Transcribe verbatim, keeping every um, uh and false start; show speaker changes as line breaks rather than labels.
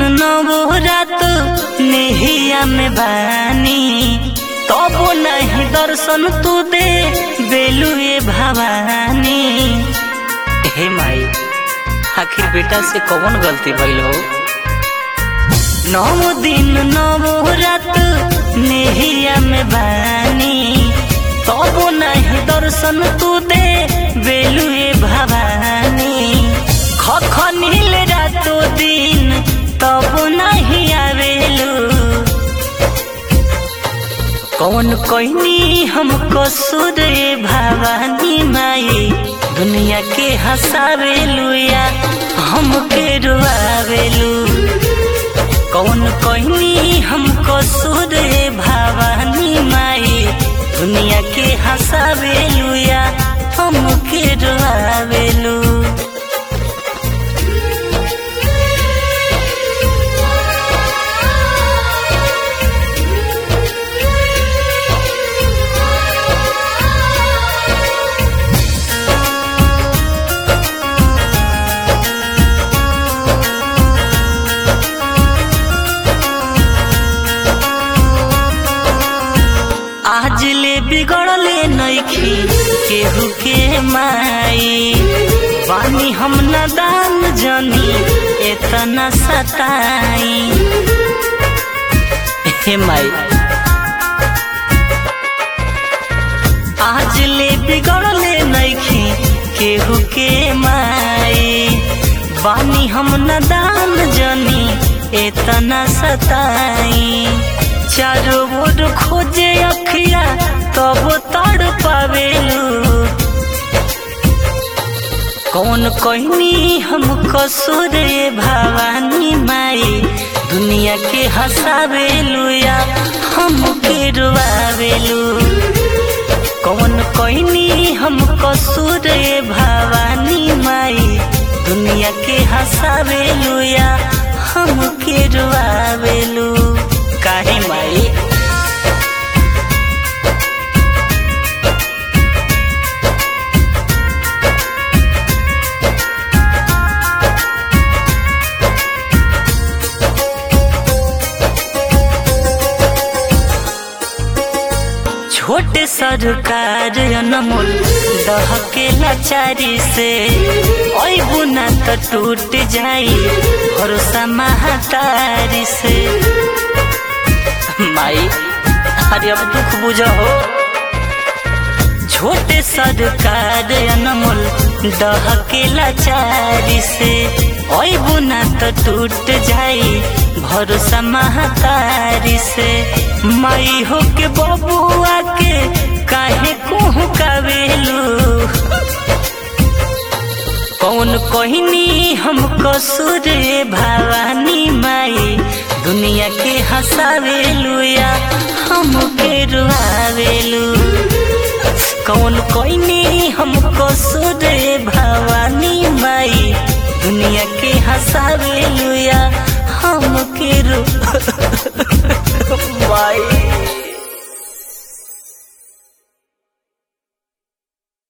नौ रात नेहिया में बानी, तबो नहीं दर्शन तू दे बेलुए भवानी। हे माई, आखिर बेटा से कौन गलती भइल हो? नौ दिन नौ रात नेहिया में बानी, तबो नहीं दर्शन तू दे बेलुए भवानी। खखनिल रातो दिन तबो नहीं आवेलू, कौन कोइनी हम कसूर भवानी माई, दुनिया के हंसावेलू या हमके रुआवेलू। कौन कोइनी हम कसूर भवानी माई, दुनिया के हंसावेलू या हमके रुआवेलू। आज ले बिगड़ले नइखी केहू के माई, बानी हम नादान जनी एतना सताई। हे माई, आज ले बिगड़ले नइखी केहू के माई, बानी हम नादान जनी एतना सताई। चारों ओर खोजे अखिया तब तड़ पावेलू, कौन कोइनी हम कसूर भवानी माई, दुनिया के हंसावेलू या हमके रुआवेलू। कौन कोइनी हम कसूर भवानी माई, दुनिया के हंसावेलू या हमके रुआवेलू। काहे माई? छोटे सरकार अनमोल दहके लाचारी से, ओई बुना तो टूट जाई भरोसा महतारी से। माई, अरे अब दुख बुझो हो। छोटे सरकार अनमोल दहके लाचारी से, ओई बुना तो टूट जाई भरोसा महतारी से। माई हो के बबुआ के काहे कोहू कावेलू, कौन कोहिनी हम कसूर भवानी माई, दुनिया के हंसावेलू या हमके रुआवेलू। कौन कोइनी हम कसूर भवानी माई, दुनिया के हंसावेलू या हम